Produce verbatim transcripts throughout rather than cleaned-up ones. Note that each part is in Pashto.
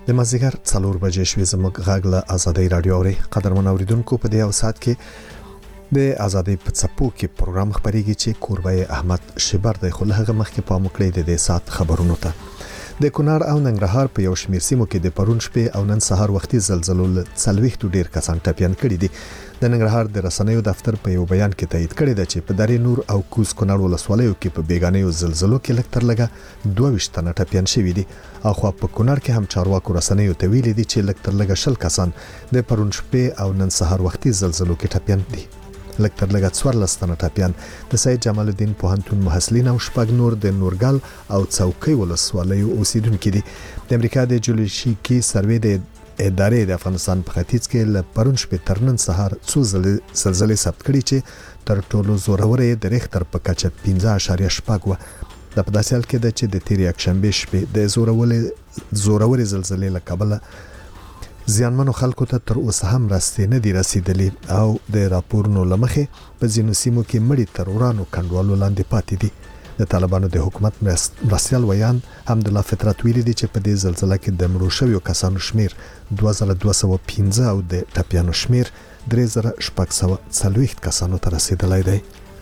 د مازیګر څلور بجې شوې زموږ غږ له آزادۍ رادیو اوري. قدرمن اوریدونکو، په دې اوسات کې د آزادۍ په څپو کې پروګرام خبريږي چې کوربه احمد شبر د خلک مخکې په مکړې د دې سات خبرونو ته د کونړ او ننګرهار په یو شمېر سیمو کې د پرون شپې او نن سهار وختي زلزلو څلويختو ډیر کسان ټپيان کړي دي. د ننګرهار د رسنیو دفتر په یو بیان کې تایید کړی دی چې په دری نور او کوز کونړ ولسوالیو کې په بیگانیو زلزلو کې لکتر لګه دوه ویشت تنه ټپيان شوي دي. اخو په کونړ کې هم چارواکو رسنیو ته ویلي دي چې لکتر لګه شل کسان د پرون شپې او نن سهار وختي زلزلو کې ټپيان دي. لکتر لګه څوارلس تنه ټپيان د سید جمال الدین پوهنتون محصلین او شپږ نور د نورګل او څوکۍ ولسوالیو اوسیدونکو دي. د امریکا د جیولوژیکي سروې د ادارې د افغانستان په ختیځ کې ل پرون شپې تر نن سهار څو زلزلې ثبت کړي چې تر ټولو زورورې د ریختر په کچه پنځه اعشاریه شپږ و. د پداسیل کې د چې د تیر یک شنبه شپې د زورولې زورورې زلزلې له کبله زیانمنو خلکو ته تر اوسه هم راستي نه دي رسیدلې او د راپورونو لمخې په ځینو سیمو کې مړي تر ورانو کندوالو لاندې پاتې دي. د طالبانو د حکومت مرستيال ویان حمدالله فطرت ویلي دي چې په دې زلزلې کې د مړو شویو کسانو شمیر دوه زره دوه سوه پنځه او د ټپيانو شمیر درې زره شپږ سوه څلوېښت کسانو ته رسیدلی دی.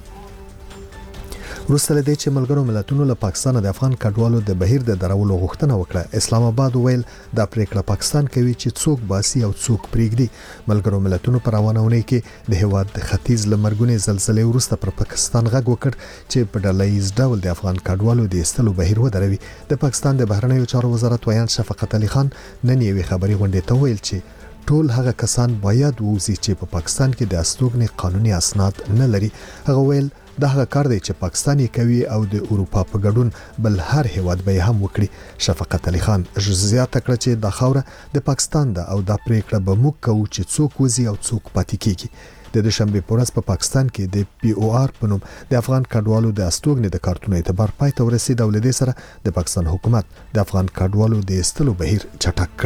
وروسته له دې چې ملګرو ملتونو له پاکستان د افغان کډوالو د بهیر د درولو غوښتنه وکړه، اسلام آباد ویل دا پریکړه پاکستان کوي چې څوک باسي او څوک پریږدي. ملګرو ملتونو پر روانونه کې د هواد د ختیځ لمرګونې زلزلې وروسته پر پاکستان غږ وکړ چې په ډلهیز ډول د افغان کډوالو د استلو بهیر ودروي. د پاکستان د بهرنیو چارو وزارت ویان شفقت علي خان نن یوې خبري غونډې ته ویل چې ټول هغه کسان باید ووزي چې په پاکستان کې د استوګنې قانوني اسناد نه لري. هغه ویل دا هغه کار دی چې پاکستان یې کوي او د اروپا په ګډون بل هر هیواد به هم وکړي. شفقت علي خان زیاته کړه چې د خوره د پاکستان ده او دا پریکړه به موږ کوو چې څوک وزي او څوک پاتې کیږي. د دوشنبه په ورځ په پاکستان کې د پی او آر په نوم د افغان کډوالو د استوګنې د کارتونو اعتبار پای ته ورسید او لدې سره د پاکستان حکومت د افغان کډوالو د استلو بهیر چټک کړ.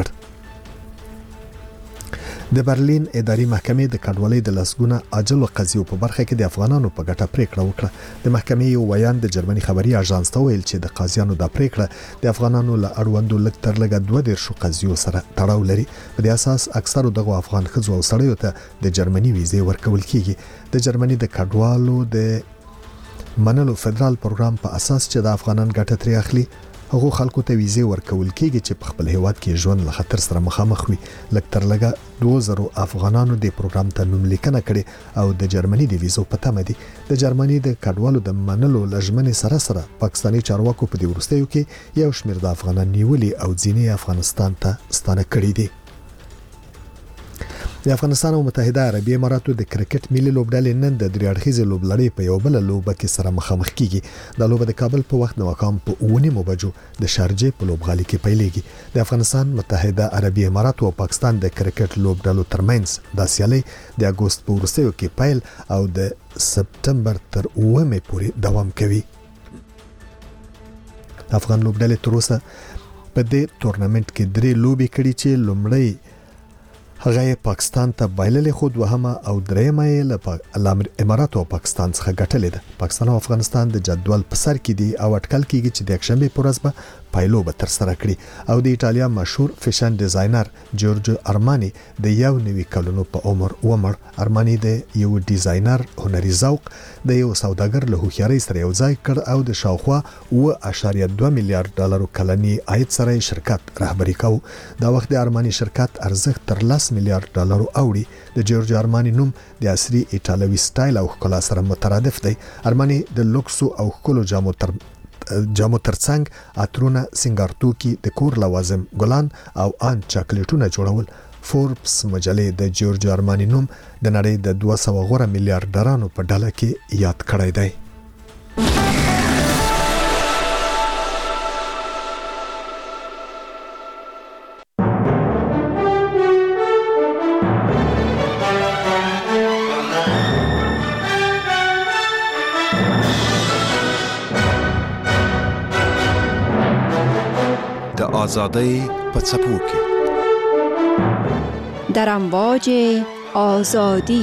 د برلین اداري محکمې د کډوالۍ د لسګونه اجل قضیو په برخه کې د افغانانو په ګټه پریکړه وکړه. د محکمې یو ویان د جرمني خبري اژانس ته ویل چې د قاضیانو د پریکړه د افغانانو له اړوندو لږ تر لږه دوه دیرشو قضیو سره تړاو لري. په دې اساس اکثرو دغه افغان ښځو او سړیو ته د جرمني ویزې ورکول کیږي. د جرمني د کډوالو د منلو فدرال پروګرام په اساس چې د افغانان ګټه ترې اخلي، هغه خلکو ته ویزې ورکول کیږي چې په خپل هیواد کې ژوند له خطر سره مخامخ وي. لکتر لګه دوه زره افغانانو د پروګرام ته نوم لیکنه کړي او د جرمني د ویزو په تمه دي. د جرمني د کډوالو د منلو لژمنې سره سره پاکستاني چارواکو په دې وروستیو کې یو شمېر د افغانان نیولي او ځینې افغانستان ته ستانه کړي دي. د افغانستان او متحده عربي اماراتو د کرکټ ملي لوبډلې نن د درې اړخیزې لوبلړۍ په یو بل لوبه کې سره مخامخ کیږي. د لوبه د کابل په وخت نو مقام په اونیمو بجو د شارجې په لوبغالي کې پیلېږي. د افغانستان، متحده عربي اماراتو او پاکستان د کرکټ لوبډلو ترمنځ د سیالي د اگست په وروستیو کې پیل او د سپتمبر تر اوومې پورې دوام کوي. افغان لوبډلې تر اوسه په دې تورنمنت کې درې لوبې کړې چې لومړی هغه پاکستان ته بایللې، خو دوهمه او دریمه یې له اماراتو او پاکستان څخه ګټلې ده. پاکستان او افغانستان د جدول په سر کې دي او اټکل کېږي چې د یکشنبه په ورځ به پایلو به تر سره کړي. او د ایټالیا مشهور فیشن ډیزاینر جورجو ارمانی د یو نوي کلونو په عمر ومړ. ارمانی د یو ډیزاینر هنري ذوق د یو سوداګر له هوښیارۍ سره یو ځای کړ او د شاوخوا اوه اعشاریه دوه میلیارډ ډالرو کلنی عاید سره شرکت رهبری کاوه. دا وخت د ارمانی شرکت ارزښت تر لس میلیارډ ډالرو اوړي. د جورج ارمانی نوم د عصري ایټالوي سټایل او ښکلا سره مترادف دی. ارمانی د لوکسو او ښکلو جامو تر جامو ترڅنګ عطرونه، سنگار توکي، د کور لوازم، ګلان او ان چاکلیټونه جوړول. فوربس مجلې د جورج ارمانی نوم د نړۍ د دوه سوه غوره میلیارډرانو په ډله کې یاد کړی دی. آزادی په څپو کې در امواج آزادی.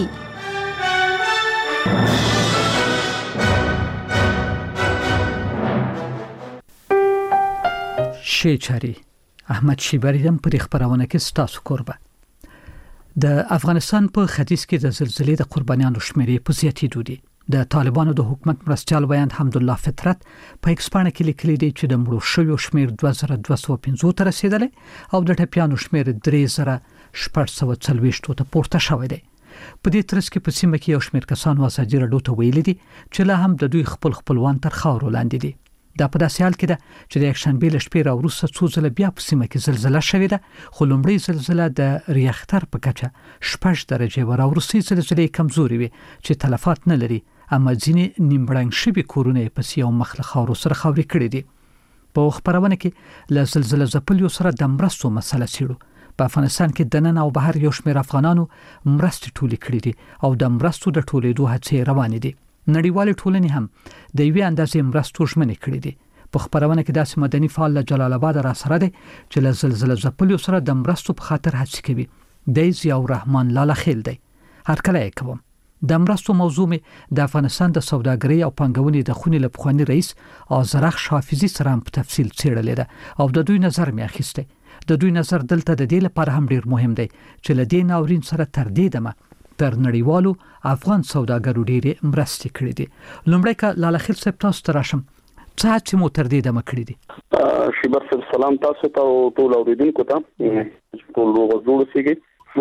شیچری احمد شیبری هم پر خبرونه کې ستاسو کوربه. د افغانستان په ختیځ کې د زلزلې د قربانیانو شمېر په زیاتېدو دي. د طالبانو د حکومت مرستيال ویاند حمدالله فطرت په ایکسپانه کې لیکلي دی چې د مړو شویو شمېر دوه زره دوه سوه پنځوس ته رسیدلی او د ټپیانو شمېر درې زره شپږ سوه څلوېښت ته پورته شوی دی. په دې ترڅ کې په سیمه کې یو شمېر کسانو ازادي راډیو ته ویلي دي چې لا هم د دوی خپل خپلوان تر خاورو لاندې دي. دا په داسې حال کې ده چې د یکشنبې له شپې راوروسته څو ځله بیا په سیمه کې زلزله شوې ده، خو لومړۍ زلزله د ریختر په کچه شپږ درجې وه. راوروستۍ زلزلې کمزورې وې چې تلفات نه لري، اما ځینې نیمړنګ شوي کورونه یې پسې یو مخ له خاورو سره خاورې کړي دي. په خبرونه کې له زلزله ځپلیو سره د مرستو مسله څېړو. په افغانستان کې د نن او بهر یو شمېر افغانانو مرستې ټولې کړي دي او د مرستو د ټولېدو هڅې روانې دي. نړیوالې ټولنې هم د یوې اندازې مرستو ژمنې کړې دي. په خبرونه کې داسې مدني فعال له جلال آباد را سره دی چې له زلزله ځپلیو سره د مرستو په خاطر هڅې کوي. دی ضیاء الرحمن لاله خیل دی. هرکله یې کوم. د مرستو موضوع مې د افغانستان د سوداګرۍ او پانګونې د خونې له پخواني رئیس آذرخش حافظي سره په تفصیل څېړلې ده او د دوی نظر مې اخیستی. د دوی نظر دلته د دې لپاره هم ډیر مهم دی چې له دې ناورین سره تر دې دمه تر نړیوالو افغان سوداګرو ډېرې مرستې کړې دي. لومړی که لاله خیل صاحب تاسو ته راشم، څه هڅې مو تر دې دمه کړې دي؟ شیبر صاحب سلام تاسو ته او ټول اوریدونکو ته، ټول روغ جوړ اوسئ.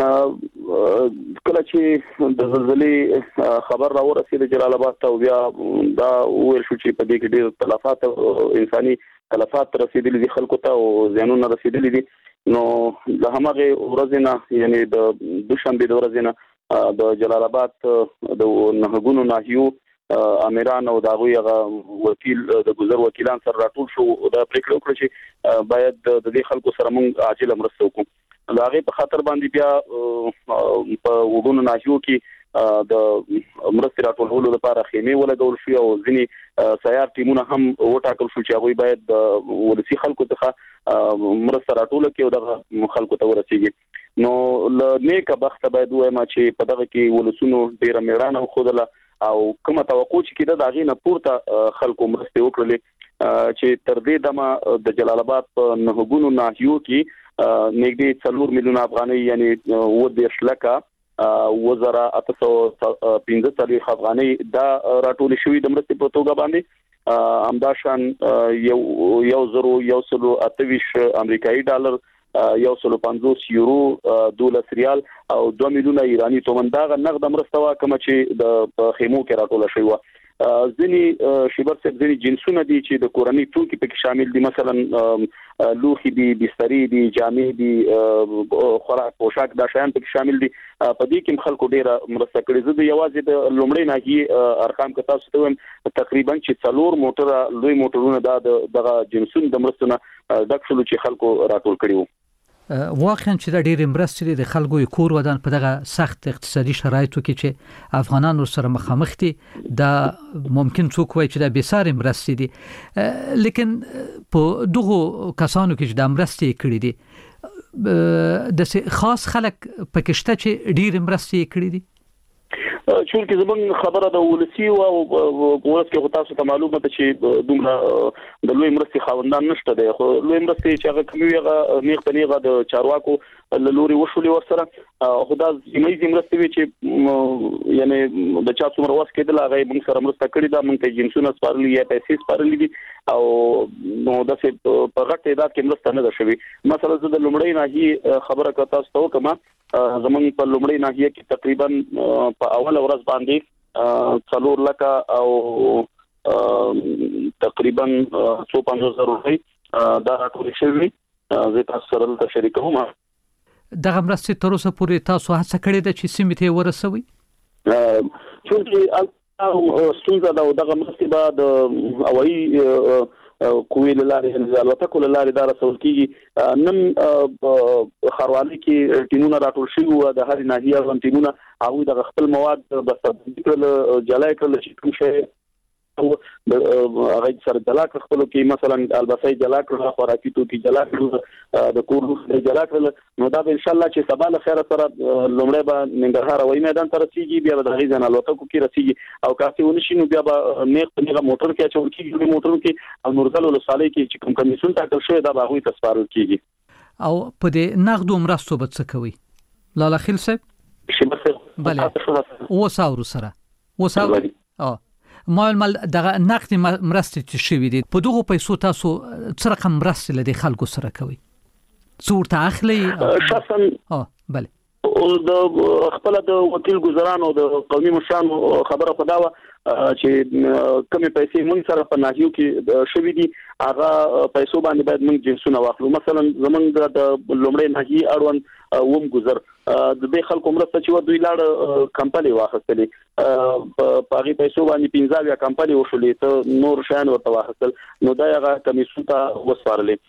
کله چې د زلزلې خبر راورسېد جلال آباد ته، بیا دا وویل شو چې په دې کې ډېر تلفات انساني تلفات رسیدلي دي خلکو ته او زیانونه رسیدلي دي. نو د همغه ورځې نه، یعنی د دوشنبې د ورځې نه، د جلال آباد د نهګونو ناحیو امیران او داغوی هغه وکیل د گذر وکیلان سره راټول شو. دا پریکړه وکړه چې باید د دې خلکو سره موږ عاجل مرسته وکړو. دا هغه په خاطر باندې بیا په وګونو ناحیو کې د مرستې راټولولو لپاره خیمې ولګول شو او ځینې سیار ټیمونه هم وټاکل شو چې هغوی باید د ولسي خلکو څخه مرسته راټوله کړي او دغه خلکو ته ورسیږي. نو له نیکه بخته باید وایم چې په دغه کې ولسونو ډیره میړانه وښودله او کومه توقع چې کېده د هغې نه پورته خلکو مرستې وکړلې چې تر دې دمه د جلال آباد په نهګونو ناحیو کې نږدې څلور میلیونه افغانۍ، یعنی اووه دېرش لکه اووه زره اته سوه پنځه څلوېښت افغانۍ دا راټولې شوي د مرستې په توګه باندې. همداشان یو یو زرو یو سلو اته ویشت امریکایي ډالر، یو سلو پنځوس یورو، دولس ریال او دوه میلیونه ایرانی تومن دغه نقد مرسته وا کوم چې د خیمو کې راټوله شوی و. ځینې شیبر صاحب ځینې جنسونه دي چې د کورنۍ توکي پکې شامل دي، مثلا لوخي دي، بسترې دي، جامې دي، خوراک پوشاک دا شیان پکې شامل دي. په دې کې خلکو ډېره مرسته کړې. زه د یوازې د لومړۍ ناحیې ارقام که تاسو ته وایم، تقریبا چې څلور موټره لوی موټرونه دا دغه جنسونه د مرستو نه ډک شول چې خلکو راټول کړي وو. واقعا چې دا ډېرې مرستې د خلکو یې کور ودان په دغه سخت اقتصادي شرایطو کې چې افغانان ورسره مخامخ دي، دا ممکن څوک وایي چې دا بېسارې مرستې دي، لیکن په دغو کسانو کې چې دا مرستې یې کړي دي، داسې خاص خلک پکې شته چې ډېرې مرستې یې کړي دي؟ چون کې زمون خبره د ولسی او ولس کې تاسو ته معلومه ده چې دومره د لوی مرستې خاوندان نشته دی، خو لوی مرستې چې هغه کوي هغه نیغ په نیغه د چارواکو لوري وشولې ورسره. خدا زموږ مرستې وی چې یعنی د چا څومره واس کېدل هغه موږ سره مرسته کړې ده، موږ ته جنسونه سپارلي یا پیسې سپارلي دي او نو داسې په غټ تعداد کې مرسته نه ده شوې. مثلا زه د لومړۍ ناحیې خبره کوم تاسو ته وکم، زمونږ په لومړۍ ناحیه کې تقریبا په اول ورځ باندې څلور لکه او تقریبا څو پنځوس زره روپۍ دا راټول شوي. زه تاسو سره دلته شریکوم. دغه مرستې تر اوسه پورې تاسو هڅه کړې ده چې سیمې ته ورسوي؟ چون چې ستونزه ده دغه مرستې به د هوایي قوی لارې د الوتکو لارې دا رسول کیږي. نن خاروالي کې ټیمونه راټول شوي وو د هر ناحیه غو ټیمونه هغوی د خپل مواد بستندي کړل، جلای کړل چې کوم شی او هغه سره جلا کړ خپل کې، مثلا البسای جلا کړل، خوراکي توکي جلا کړل، د کور جلا کړل. نو دا به ان شاء الله چې سبا له خیره سره لومړی به ننګرهار هوایي میدان ته رسیږي، بیا به د هغې ځای نه الوتکو کې رسیږي او کافي ونه شي نو بیا به نیغ په نیغه موټر کې اچول کېږي، موټرو کې او نورګل ولسوالۍ کې چې کوم کمیسیون ټاکل شوی دا به هغوی ته سپارل کېږي. او په دې نقد مرستو به څه کوي لاله خیل صاحب شي بس بله وساورو سره وساورو اه مال مال دغه نقد مرستې چې شوي دي په دغه پیسو تاسو څه رقم مرستې لدی خلکو سره کوي څورته اخلي شخصا اه بله او د خپل د وکیل گزاران او د قومي مشرانو خبره پداوه چې کمی پیسې مونږ سره په ناحیو کې شوي دي هغه پیسو باندې باید مونږ جنسونه واخلو مثلا زمونږ د لومړی ناحیه اړوند ووم گزر د دې خلکو مرسته چې دوی لاړ کمپنی واخستلې په هغه پیسو باندې پنځه کمپنی وشولې ته نور شان ورته واخستل نو دا هغه کمیسون ته وسپارلې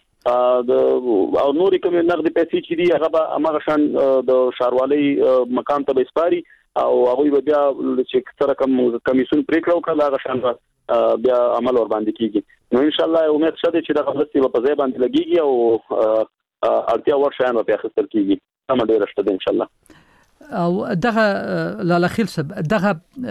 او نورې کوم نقد پیسې چې دي هغه به امر شان د شاروالۍ مقام ته وسپاري او هغه بیا چې څه رقم کمیسون پریکړه وکړه هغه شان بیا عمل ور باندې کیږي نو ان شاء الله امید شته چې دا غوښتي په ځای باندې لګيږي او اړتیا ور شان په اخستل کیږي هم ډیر شته ان شاء الله او دغه لاله خیل صاحب دغه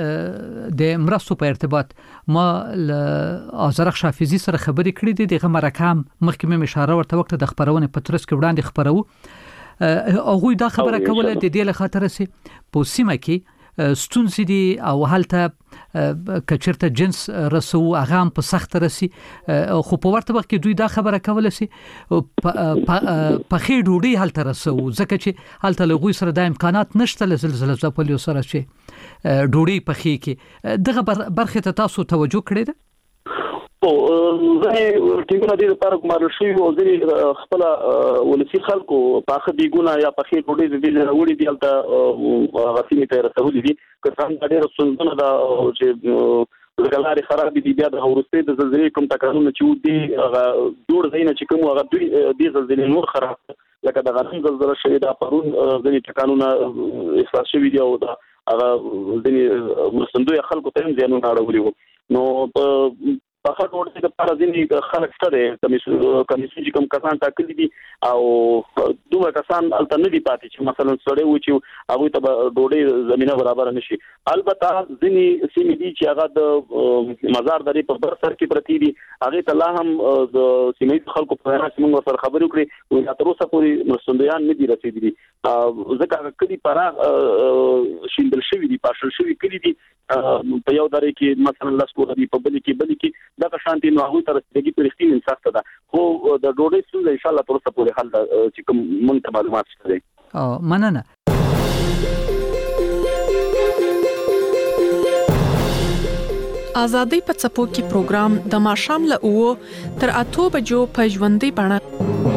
د مرستو په ارتباط ما ازرخ شافیزی سره خبرې کړې دي دغه مرکم مخکې مې اشاره ورته وکړه د خبرونه په ترڅ کې وړاندې خبرو او دا خبره کوله د دې له خاطر سي په سیمه کې ستونزې دي او حالته کچرته جنس رسو هغه هم په سخت رسي خو په ورته وخت کې دوی دا خبره کوله سي په خې ډوډۍ حالته رسو ځکه چې حالته لغوي سره د امکانات نشته له زلزلې ځپلو سره چې ډوډۍ په خې کې دغه برخه ته تاسو توجه کړی ده او زه ټینګونه دي لپاره کومه شی او ځینې خپل ولسی خلکو په اخر دیګونه یا په خیر ډوډۍ دې وروړي دي البته غسیمه ته رسولې دي که څنګه ډېر سنځونه دا چې لګلاري خراب دي بیا د اورسته د زلزلې کوم تکرارونه چې دي جوړ زینه چې کوم هغه دوی د زلزلې نور خراب لکه د غنم زلزلې شوی دا پرون ځینې ټکانونه احساس شوی دي او دا هغه ځینې مرستندوی خلکو ته هم ځانونه اړولي نو په خاطر ورته د پارازینی خلک سره کمیسیون کمیسیون کوم کسان ټاکلي دي او دوه کسان الټرنیټیو پاتې چې مثلا سړی و چې هغه ته ډوډۍ زمينه برابر نشي البته ځینی سیمې دي چې هغه د مزار درې په بر سر کې پرتی دي هغه ته لا هم د سیمې خلکو په اړه څنګه سره خبرې وکړي او تر اوسه پورې مرستندویان نه دي رسیدلي ځکه کدي پراغ شیندل شوی دي پاشل شوی کړي دي په یو درې کې مثلا لاس کور دي په بل کې بل کې دا شانتي نو هغه تر ستګي پرختین انصاف ده خو د ډوډۍ څخه ان شاء الله تر څه پورې حل چې کوم مونږ معلومات شته او مننه آزادۍ په څپو کې پروګرام د ماشام له او تر اته بجو په ژوندۍ بڼه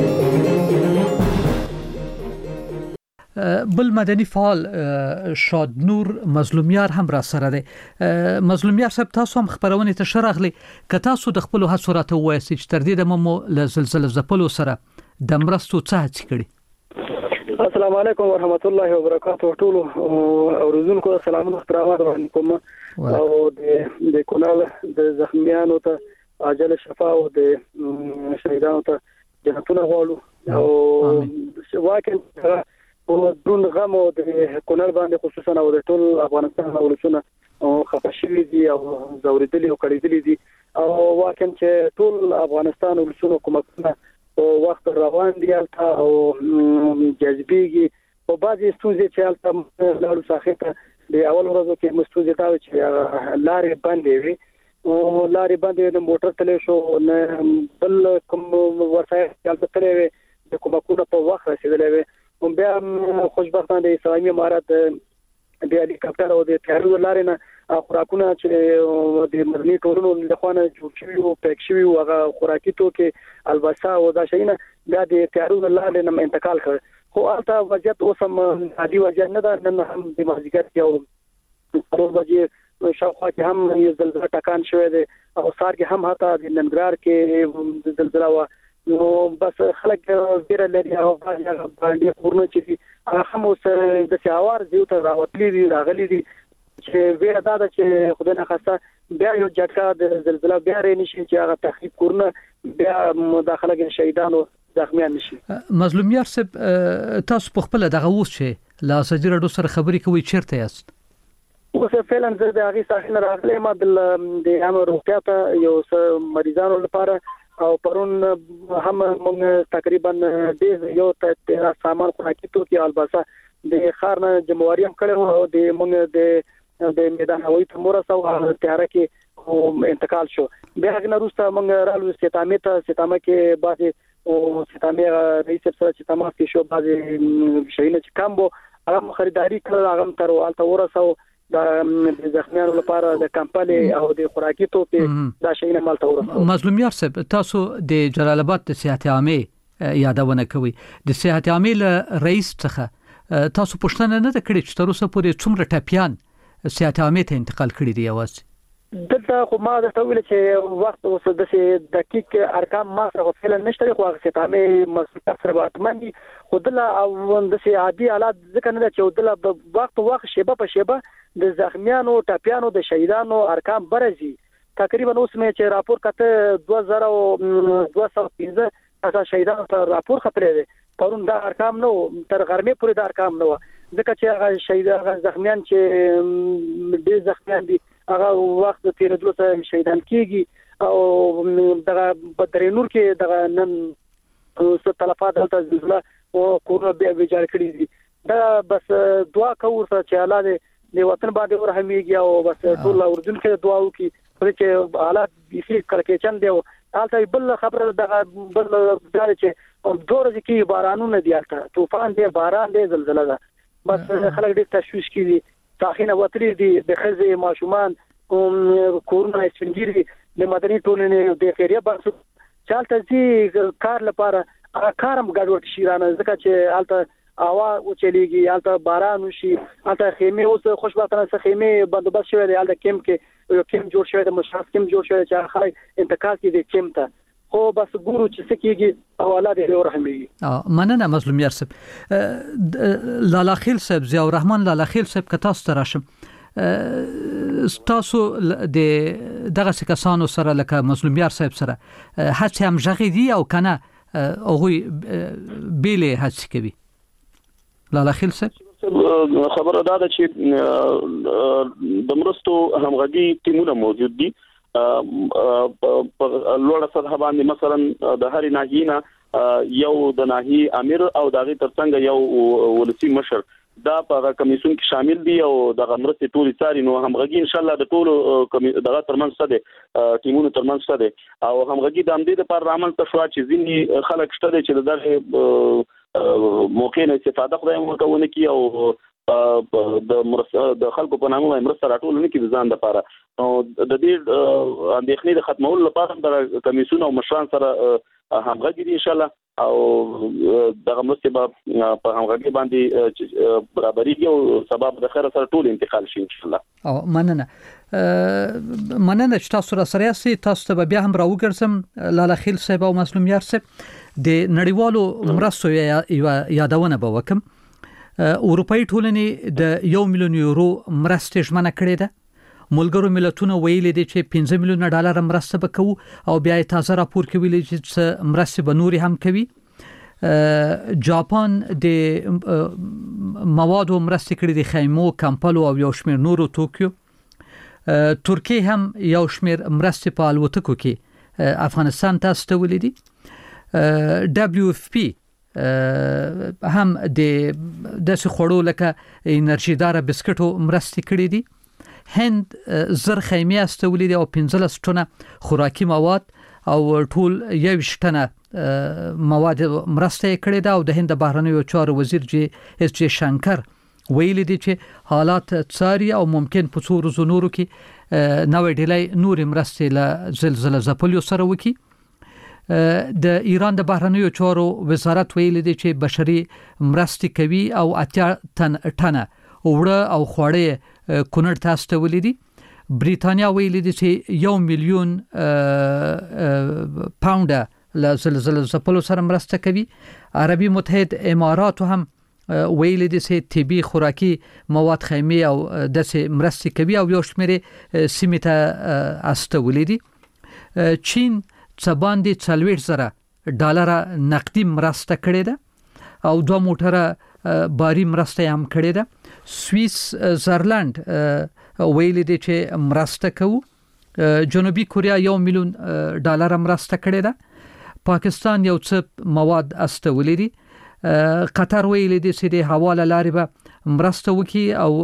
بل مدني فعال شاد نور مظلومیار هم را سره دی مظلومیار صاحب تاسو هم خبرونه ته شرغلی ک تاسو د خپل حسرات وایسي چې تر دې د مو له زلزلې زپلو سره د مرستو څه هڅه کړي السلام علیکم ورحمت الله وبرکاته ټول اورزونکو سلام احترامات علیکم او د د کونال د زخمیانو ته عاجل شفا او د شهیدانو ته جنتونه غواړو او واقعا او دون غم او د کونړ باندې خصوصا او د ټول افغانستان ولسونه خفه شوي دي او زوریدلي او کړيدلي دي او واقعا چې ټول افغانستان ولسونه کومکونه او وخت روان دي او جذبيږي او بعضي ستونزې چې البته لاړو ساخته د اول ورځو کې مستوزې دا چې لارې باندې وي او لارې باندې د موټر تلې شو نه بل کوم وسایل چې تلې وي د کومکونه په وخت رسیدلې وي هم بیا خوشبختانه د اسلامي امارات د هلیکاپټر او د تیارو لارې نه خوراکونه چې د مدني ټولنو له خوا نه جوړ شوي او پیک شوي او هغه خوراکي توکي البسا او دا شي نه بیا د تیارو لارې نه انتقال کړ خو البته وضعیت اوس هم عادي وضعیت نه ده نن هم د مازیګر کې او پرور بجې شاوخوا کې هم یو زلزلہ ټکان شوی دی او سار کې هم حتی د ننګرهار کې زلزلہ و نو بس خلک ډیر لري او باندې پورنه چې هم اوس د سیاوار دیو ته راوتلي دي راغلي دي چې ویره دا چې خدای نه خاصه بیا یو جټکا د زلزلہ بیا رې نشي چې هغه تخریب کورنه بیا مداخله کې شهیدانو زخمیان نشي مظلومیار صاحب تاسو په خپل دغه اوس چې لا سجره دو سره خبرې کوي چیرته یاست اوس فعلا زه د هغه ساحل راغلی ما د د امر روغتیا ته یو مریضانو لپاره او پرون هم موږ تقریبا ډېر یو ته سامان خوراکي توکي البته د خارنه جمهوریت هم کړو او د موږ د د میدان هوایي تمور سو تیار کې انتقال شو بیا هغه وروسته موږ رالو ستامه ته ستامه کې بعد او ستامه رئیس سره چې تماس کې شو بعد شینه چې کم بو هغه خریداري کړل هغه تر والته ورسو د زخمیانو لپاره د کمپالي او د خوراکي توکي دا شینه مالته ورسو. مظلوم یار صاحب تاسو د جلال آباد د صحت عامه یادونه کوي د صحت عامه رئیس څخه تاسو پوښتنه نه کړې چې تر اوسه پورې څومره ټاپیان صحت عامه ته انتقال کړی دی اواز دلته خو ما د تویل چې وخت اوس د دقیق ارقام ما سره فعلا نشته خو هغه ستامه مسؤلیت سره واتمني خدله او د سي عادي حالات ځکه نه چې دله وخت وخت شیبه په شیبه د زخمیانو ټاپیانو د شهیدانو ارقام برزي تقریبا اوس مې چې راپور کته دوه زره دوه سوه پنځه اساس شهیدانو ته راپور خپلې پرون دا ارقام نو تر غرمه پورې دا ارقام نو ځکه چې هغه شهیدان زخمیان چې ډېر زخمیان دي هغه وخت تیر دلو ته شهیدان کیږي او دغه بدرنور کې دغه نن څه تلفات دلته زلزلہ او کورونا بیا ویجاړ کړی دي دا بس دعا کوو چې الله دې د وطن باندې ورحمېږي او بس ټول اردن کې دعا وکړي چې حالات بيخي کړکېچن دی حالت بل خبره دغه بل دا چې دور کې بارانونه دي البته طوفان دی باران دی زلزلہ ده بس خلک ډېر تشویش کړي تاخینه وتري دي د خزه ماشومان کورونا سپینګيري د مدني ټولنې د خیریه بحث چالتہ چې کار لپاره کارم ګډوډ شي رانه ځکه چې البته اوا او چلیږي البته باران وشي البته خیمه اوس خوشبختانه څه خیمه بندوبست شوی دی البته کیم کې یو کیم جوړ شوی دی مشخص کیم جوړ شوی چې خلک انتقال کوي کیم ته خو بس ګورو چې څه کېږي او الله دې ورحمېږي. مننه مظلوم یار صاحب لالا خیل صاحب ضیاء الرحمن لالا خیل صاحب که تاسو ته راشم تاسو د دغه کسانو سره لکه مظلوم یار صاحب سره هڅه هم ژغې دي او کنه هغوی بیلې هڅې کوي لالا خیل صاحب خبره دا ده چې د مرستو همغږي ټیمونه موجود دي په لوړه سطح باندې مثلا د هرې ناحیې نه یو د ناحیې امیر او دغه ترڅنګ یو ولسی مشر دا په کمیسیون کې شامل دي او د مرستې ټولې ساري نو همغږي ان شاء الله د ټولو دغه ترمنځ څه دي ټیمونو ترمنځ څه دي او همغږي د امدې لپاره عمل تشوا چې ځینی خلک شته چې دغه موقع نه استفاده خدای مو کوي کی او د مرسته د خلکو په نامه مرسته راټول نه کی ځان لپاره نو د دې اندېښنې د ختمولو لپاره د کمیسیون او مشران سره همغږي دي ان شاء الله او دغه مرسته په همغږي باندې برابرۍ او سبب د خیر سره ټول انتقال شي ان شاء الله. او مننه مننه چې تاسو را سره یاستئ تاسو ته بیا هم راوګرځم لالا خیل صاحب او مظلوم یار صاحب د نړیوالو مرستو یادونه به وکم. اروپאי ټولنې د یو میلیون یورو مرستې ژمنه کړې ده. ملګرو ملتونو ویلي دي چې پنځه میلیونه ډالر مرسته وکړو او بیا تازه راپور کوي چې مرستې به نوري هم کوي. جاپان د موادو مرستې کړې دي خیمو کمپلو او یو شمېر نورو توکیو. ترکیه هم یو شمېر مرستې په الوتکو کې افغانستان ته استولې دي. دبليو اف پی هم د داسې خوړو لکه انرژي دار بسکټو مرستې کړې دي. هند زر خیمه استولې دي او پنځلس ټنه خوراکي مواد او ټول یو شتنه مواد مرسته کړې ده او د هند بهرنیو چارو وزیر جی اس جی شنکر ویلي دي چې حالات څاري او ممکن په څو ورځو نورو کې نوې ډیلای نور مرستې له زلزلہ ځپلو سره وکړي. د ایران د بهرنیو چارو وزارت ویلي دی چې بشري مرستې کوي او اتیا تن ټنه وړه او خوړې کونړ ته استولې دي. بریتانیا ویلي دی چې یو میلیون پاونډ له زلزلې ځپلو سره مرسته کوي. عربي متحد امارات هم ویلي دی چې طبي خوراکي مواد خیمه او داسې مرستې کوي او یو شمېر سیمې ته استولې دي. چین څه باندې څلوېښت زره ډالر نقدي مرسته کړې ده او دوه موټره باري مرسته هم کړې ده. سویس زرلند ویلي دی چې مرسته کوو جنوبي کوریا یو میلیون ډالر مرسته کړې ده. پاکستان یو څه مواد استولې دي. قطر ویلي دي چې د حواله لارې به مرسته وکي او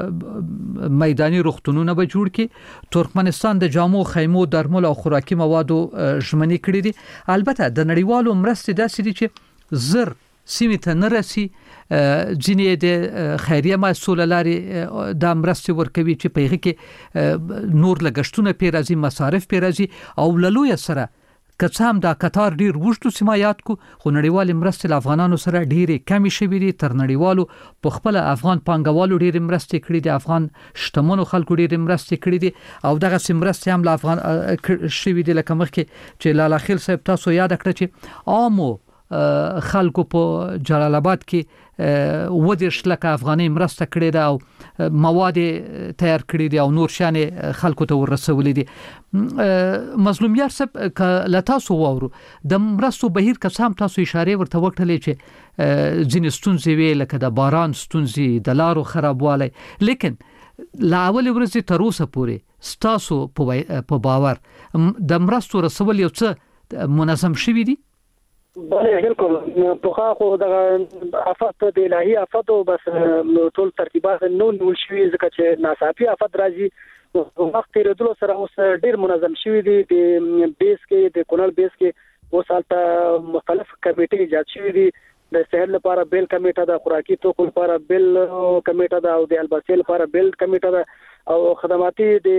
میداني روغتونونه به جوړ کړي. ترکمنستان د جامو، خیمو، درمل او خوراکي موادو ژمنې کړې دي. البته د نړیوالو مرستې داسې دي چې زر سیمې ته نه رسي. ځینې د خیریه مسؤل لاري د مرستې ورکوي چې په هغه کې نور لګښتونه پیرازي، مصارف پیرازي او للوی سره کڅام دا قطار ډیر وښتو سمایات کو خو نړیوال مرستې له افغانانو سره ډیره کمی شوې دي. تر نړیوالو په خپل افغان پانګوالو ډیره مرستې کړې دي، افغان شتمنو خلکو ډیره مرستې کړې دي او دغه مرستې هم له افغان شوې دي. لکه مخکې چې لالا خیل صاحب تاسو یاد کړئ چې عامو خلکو په جلال آباد کې ودیش لکه افغاني مرسته کړې ده او مواد تیار کړې دي او نور شان خلکو ته ورسولې دي. مظلومیار صاحب ک لتاسو وورو د مرستو بهیر کسام تاسو اشاره ورته وکړلې چې ځینې ستونزې وی لکه د باران ستونزې، د لارو خرابوالی، لیکن لا اول ورځې تر اوسه پورې ستاسو په باور د مرستو رسول یو څه منظم شوی دي؟ بله بالکل. په خو د افات د الهي افات بس ټول ترتیبات نو نیول شوی ځکه چې ناڅاپي افات راځي. وخت تیرېدلو سره اوس ډیر منظم شوی دی. د بیس کې د کونړ بیس کې اوس حالته مختلف کمیټې ایجاد شوی دي. د صحت لپاره بیل کمیټه ده، خوراکي توکو لپاره بیل کمیټه ده او د الباسي لپاره بیل کمیټه ده او خدماتي د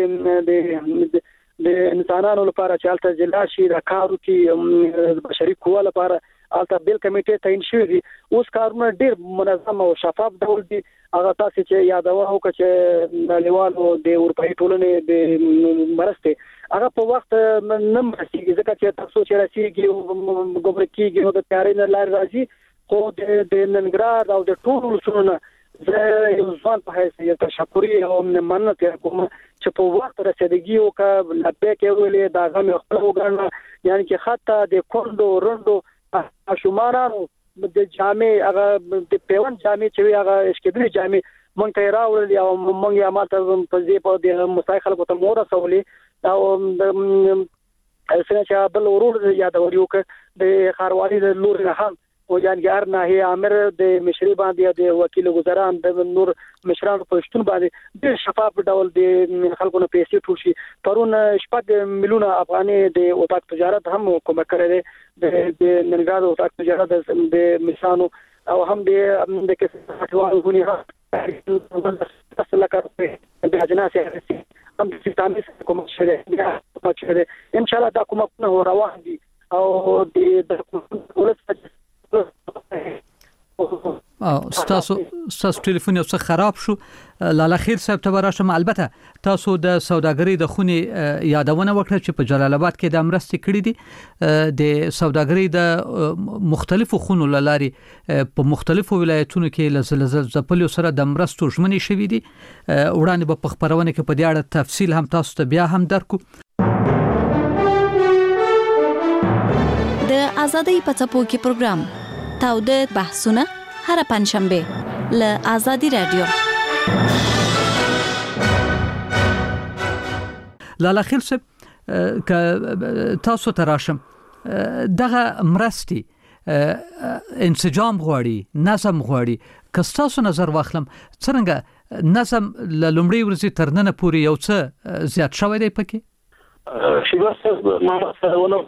د انسانانو لپاره چې حالت جلا شي د کارو کې بشري قوه لپاره حالت بیل کمیټې تعین شوی دي. اوس کارونه ډیر منظم او شفاف ډول دي. هغه تاسو چې یادوه او چې نړیوالو د اروپאי ټولنې د مرستې هغه په وخت نه مرسي ځکه چې تاسو چې راسيږي ګمرکي او د تیاري نه لار راځي خو د ننګرهار او د ټولو سونو زه یو ځوان په حیثیت تشکرې او مننه کوم چې په وخت رسیدګي او کا لبه کې ویلې دا غو خپل وګڼه. یعنی چې حتی د کوندو رندو شمارانو د جامع هغه د پیوند جامع چې هغه اشکدري جامع مونږ ته راوړل او مونږ یې ماته په دې په د مسای خلکو ته مور رسولې او څنګه چې بل ورور یادوي او د خاروالي د لور نه هم او جانګار نه هي امر د مشري باندې د وکیل گزاران د نور مشرانو په شتون باندې د شفاف ډول د خلکو نه پیسې ټوشي. پرون شپږ میلیونه افغاني د اوتاق تجارت هم کومه کړې د ننګرهار اوتاق تجارت د مشرانو او هم د د کساتوالو غونې اصل کار د اجناس هم د سیستمي کومه شری ان شاء الله دا کومه نه روان دي او د ولس او تاسو تاسو ټلیفون یو څه خراب شو. لالا خیر صاحب ته راشم. البته تاسو د سوداګرۍ د خونې یادونه وکړه چې په جلال آباد کې د مرستې کړې دي. د سوداګرۍ د مختلفو خونو لاري په مختلفو ولایتونو کې لزلزل ځپلو سره د مرستو ژمنې شوې دي. وړاندې به په خبرونه کې په دې اړه تفصیل هم تاسو ته بیا هم درکو. د ازادۍ په څپو کې پروګرام تاوده بحثونه هر پنځشنبه ل ازادي رادیو. لالا خیل صاحب ک تاسو تراشم دغه مرستي انسجام غواړي، نظم غواړي. که تاسو نظر واخلم څنګه نظم لومړی ورځې ترننه پورې یو څه زیات شوی دی پکې؟ شي بس ما سره ونه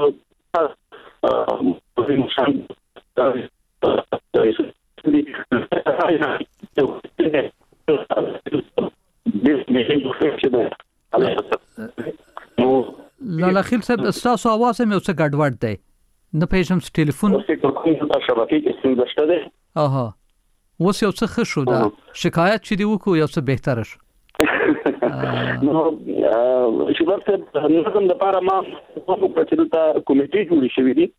لالا خیل صاحب تاسو आवाज مې اوس ګډوډ دی. نه پېژم ټلیفون شبکې کې څنګه شته ده. اها اوس یو څه ښه شو. دا شکایت چې دی وکړو یو څه بهتر شو. نو چې ورته نظم لپاره ما په پرچلتا کمیټې جوړې شوې دي.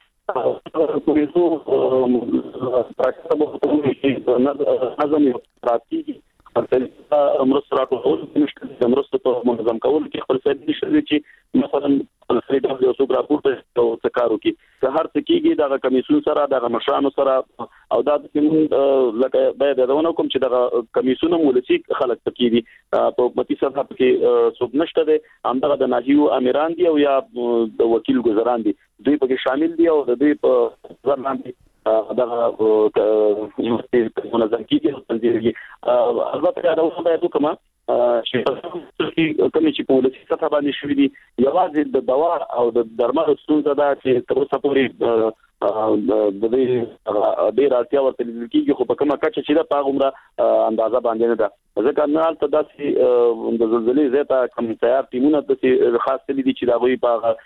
کومېزو پراکټه به نظم راتي مرسته راټول نشته د مرسته په منظم کول کې خپل فائدې نشته چې مثلا فریډم د اوسو راپورټ او تکارو کې که هر څه کېږي د کمیسیون سره د مشرانو سره او دا د لکه باید دونه کوم چې د کمیسیون ولسی خلک پکې دي په حکومتي سطح کې څوک نشته دي همدغه د ناجیو امیران دي او یا د وکیل گزاران دي دوی پکې شامل دي او د دوی په ځان دي دا منظم کیږي او تنظیمږي البته دا اوس باید وکړم چې کوم چې په ولسی سطح باندې شوې دي یوازې د دوا او د درملو ستونزه ده چې تر اوسه پورې د دې ډیر اړتیا ورته لیدل کیږي خو په کومه کچه چې دا په عمره اندازه باندې نه ده ځکه نه البته داسې د زلزلې زیاته کوم تیار ټیمونه د خاص دي چې دا غوي په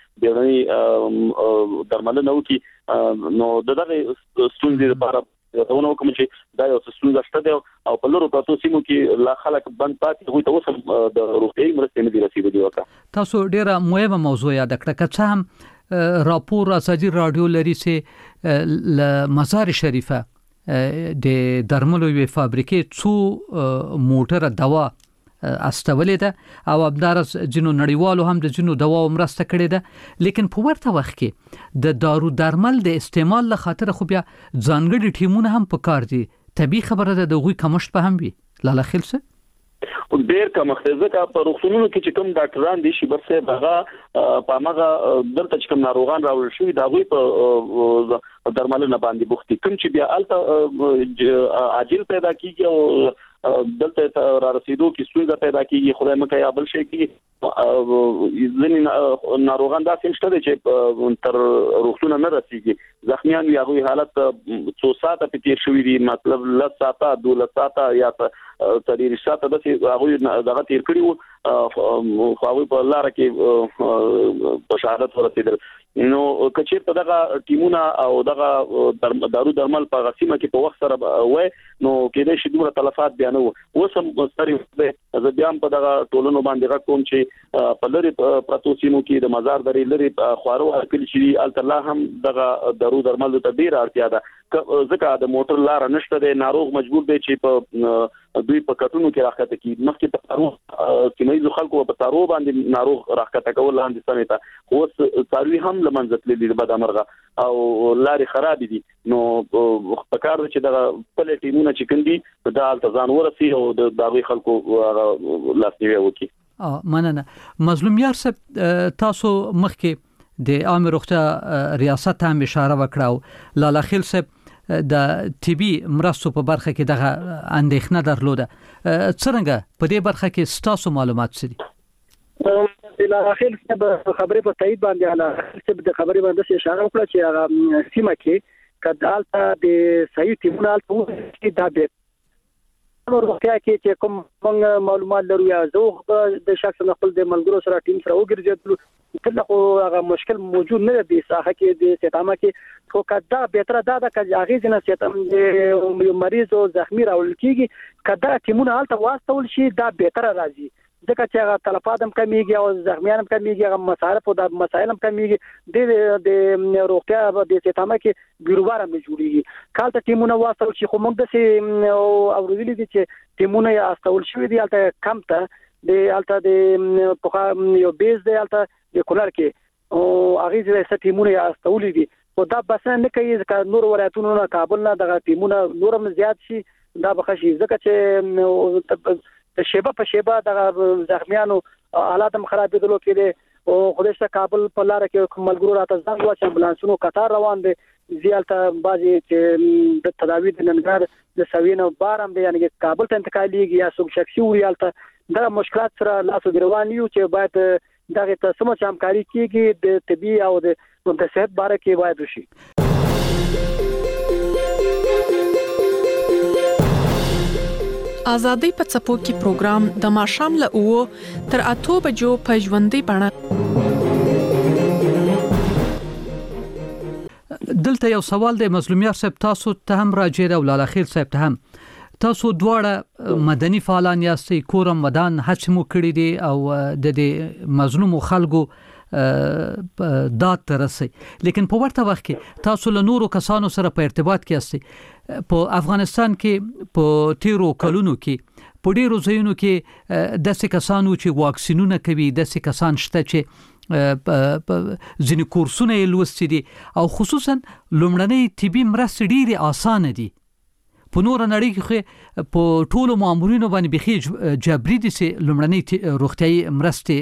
بیرونی درملنه وکي نو دغه ستونزې لپاره دونه کوم چې دا یو څه شته دی او په لورو تاسو سیمو کې لا خلک بند پاتې هغه ته اوس د روغتي مرستې نه دی رسیدلې وکړه تاسو ډیره مهمه موضوع یاد کړه که څه هم راپور ازادي رادیو لري چې ل مزار شریفه د درملو وی فابریکې څو موټر دوا استولې ده او ابدارس جنو نړیوالو هم د جنو دوا مرسته کړې ده لیکن په ورته وخت کې د دارو درمل د استعمال له خاطر خو بیا ځانګړي ټیمونه هم په کار دي طبي خبره ده د غوي کمشت په هم وي لاله خلصه ډیر کوم ځکه په روغتونونو کې چې کوم ډاکټران دي شي برسه هغه په هغه درته چې کوم ناروغان راوړل شوی دا غوي په درملنه باندې بوختي کوم چې بیا الته عاجل پیدا کیږي او دلته را رسیدو کې ستونزه پیدا کیږي خدای مکه یا بل شي کې ځینې ناروغان دا څنګه چې تر روغتونه نه رسیږي زخمیان یا غوي حالت څو ساعته پتیر شوی دي مطلب لس ساعته دوه ساعته یا تدیر ساعته د هغه دغه تیر کړیو خو هغه په لار کې په شهادت ورسېدل نو کچیر په دغه ټیمونه او دغه دارو درمل په غسیمه کې په وخت سره وای نو کې د شیدوره تلفات بیانو وسم ستاري زه بیا په دغه ټولنو باندې راکوم چې په لری پروتو سیمو کې د مزار درې لری خوارو کلی شي الله هم دغه دارو درمل ته ډیر اړتیا ده ځکه د موټر لار نشته د ناروغ مجبور دی چې په دوی په کټونو کې راخته کی مخکې په تارو سیمایي خلکو په تارو باندې ناروغ راخته کول لاندې سمېته خو ساروي هم لمنځت لیدل بد امرغه او لارې خراب دي نو په کار چې د خپل ټیمونه چې کندي د التزام ورسي او د داوی خلکو لاسنیوي وکړي اه مننه مظلوم یار صاحب تاسو مخکې د عام روغتیا ریاست هم اشاره وکړه لاله خیل صاحب د طبي مرستو په برخه کې دغه اندېښنه درلوده څنګه په دې برخه کې ستاسو معلومات څه دي لا اخر څه خبرې په تایید باندې علا څه د خبرې باندې اشاره وکړه چې هغه سیمه کې کدالته د صحیح ټیمونه الته دا به نو روغتیا کې چې کوم موږ معلومات لرو یا زه د شخص خپل د ملګرو سره ټیم سره وګرځېدل کله خو هغه مشکل موجود نه دی ساحه کې د ستامه کې خو کدا به تر دا د هغه ځنه ستام د مریض او زخمی راول کیږي کدا ټیمونه الته واسطول شي دا به تر راځي ځکه چې هغه تلفات هم کمیږي او زخمیان هم کمیږي هغه مصارف او د مسایل هم کمیږي د د روغتیا د ستامه کې ګروبار هم جوړیږي کله ټیمونه واسطول شي خو موږ د سي او ورولې دي چې ټیمونه یې استول شوی دي الته کم ته د الته د په یو بیس دی الته د کولر کې او هغه ځای ټیمونه یې استول دي خو دا بس نه کوي ځکه نور ولایتونو نه کابل نه دغه ټیمونه نورم زیات شي دا بخشي ځکه چې شیبه په شیبه د زخمیانو حالات هم خرابېدلو کې دي او خدای ته کابل په لار کې ملګرو راته ځان واچ امبولانسونو قطار روان دي زیالته بازي چې د تداوی د ننګر د سوینو بارم دي یعنی کابل ته انتقالېږي یا څوک شخصي ویالته دا مشکلات سره لاسو ګروان یو چې باید دغه ته سم همکاري کیږي د طبي او د صحت باره کې باید وشي آزادۍ په څپو کې پروګرام د ماښام له اوو تر اتو بجو په ژوندۍ بڼه دلته یو سوال دی مظلومیار صاحب تاسو ته هم راځي او لاله خیل صاحب ته هم تاسو دواړه مدني فعالان یاستئ کورم ودان هڅه مو کړې دي او د دې مظلوم خلکو داد ترسي لیکن په ورته وخت کې تاسو له نورو کسانو سره په ارتباط کې یاستئ په افغانستان کې په تیرو کلونو کې په ډیرو ځایونو کې داسې کسانو چې واکسینونه کوي، داسې کسان شته چې ځینې کورسونه یې لوستي دي او خصوصا لومړنۍ طبي مرستې ډېرې اسانه دي. په نور نړۍ کې په ټولو مامورینو باندې بخي جبري دي چې لومړنۍ روغتيایي مرستې